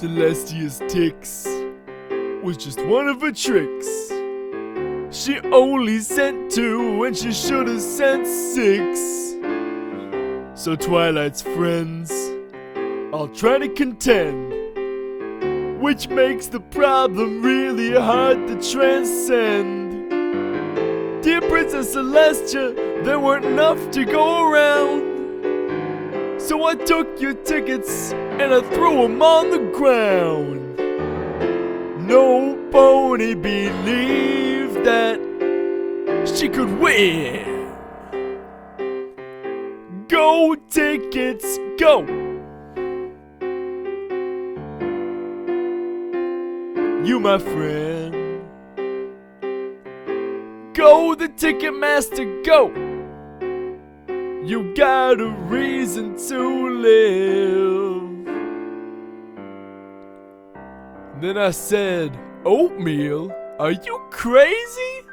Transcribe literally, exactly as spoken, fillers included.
Celestia's ticks was just one of her tricks. She only sent two when she should have sent six. So Twilight's friends all try to contend, which makes the problem really hard to transcend. Dear Princess Celestia, there weren't enough to go around, so I took your tickets and I threw them on the ground. No pony believed that she could win. Go tickets, go! You, my friend. Go, the Ticketmaster, go! You got a reason to live. Then I said, oatmeal? Are you crazy?